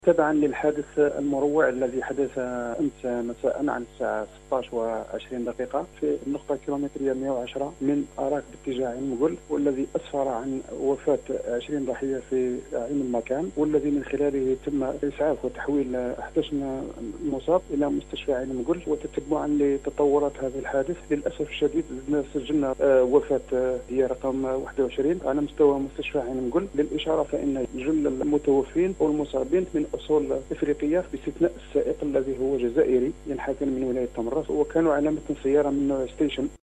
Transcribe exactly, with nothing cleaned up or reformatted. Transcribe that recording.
تبعا للحادث المروع الذي حدث امس مساء عن الساعه ستة عشر وعشرين دقيقه في النقطه الكيلومتريه مئة وعشرة من اراك باتجاه عين مقل، والذي اسفر عن وفاه عشرين ضحيه في عين المكان، والذي من خلاله تم اسعاف وتحويل احد عشر مصاب الى مستشفى عين مقل. وتتبعا لتطورات هذا الحادث للاسف الشديد سجلنا وفاه هي رقم واحد وعشرين على مستوى مستشفى عين مقل. للاشاره فان جل المتوفين والمصابين من اصول افريقيه باستثناء السائق الذي هو جزائري ينحدر من ولايه تمرس، وكانوا على متن سياره من نوع ستيشن.